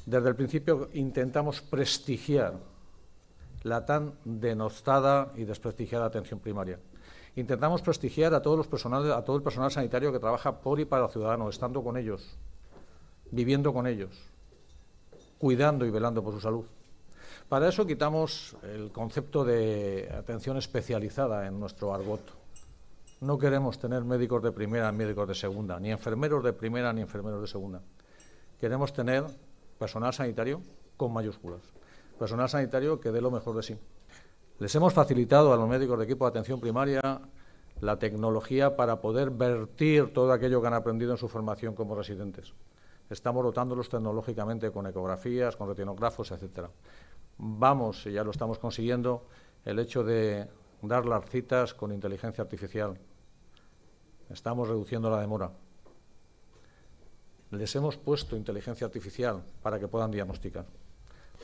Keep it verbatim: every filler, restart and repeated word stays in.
Desde el principio intentamos prestigiar la tan denostada y desprestigiada atención primaria. Intentamos prestigiar a todos los personales, a todo el personal sanitario que trabaja por y para el ciudadano, estando con ellos, viviendo con ellos, cuidando y velando por su salud. Para eso quitamos el concepto de atención especializada en nuestro argot. No queremos tener médicos de primera ni médicos de segunda, ni enfermeros de primera ni enfermeros de segunda. Queremos tener personal sanitario con mayúsculas, personal sanitario que dé lo mejor de sí. Les hemos facilitado a los médicos de equipo de atención primaria la tecnología para poder vertir todo aquello que han aprendido en su formación como residentes. Estamos dotándolos tecnológicamente con ecografías, con retinógrafos, etcétera. Vamos, y ya lo estamos consiguiendo, el hecho de dar las citas con inteligencia artificial. Estamos reduciendo la demora. Les hemos puesto inteligencia artificial para que puedan diagnosticar.